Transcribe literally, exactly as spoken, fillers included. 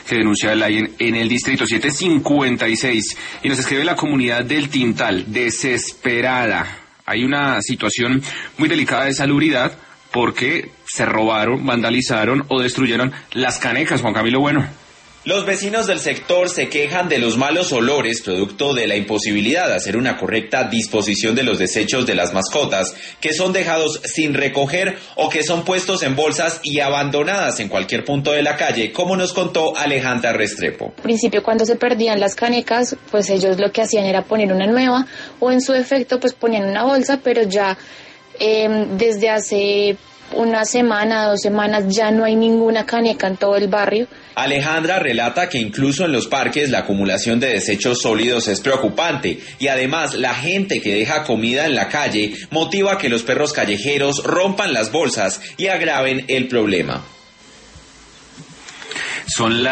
que denuncia el en, en el distrito siete cincuenta y seis. Y nos escribe la comunidad del Tintal, desesperada. Hay una situación muy delicada de salubridad porque se robaron, vandalizaron o destruyeron las canecas, Juan Camilo Bueno. Los vecinos del sector se quejan de los malos olores producto de la imposibilidad de hacer una correcta disposición de los desechos de las mascotas, que son dejados sin recoger o que son puestos en bolsas y abandonadas en cualquier punto de la calle, como nos contó Alejandra Restrepo. Al principio, cuando se perdían las canecas, pues ellos lo que hacían era poner una nueva o en su defecto pues ponían una bolsa, pero ya eh, desde hace una semana, dos semanas ya no hay ninguna caneca en todo el barrio. Alejandra relata que incluso en los parques la acumulación de desechos sólidos es preocupante y además la gente que deja comida en la calle motiva que los perros callejeros rompan las bolsas y agraven el problema. Son las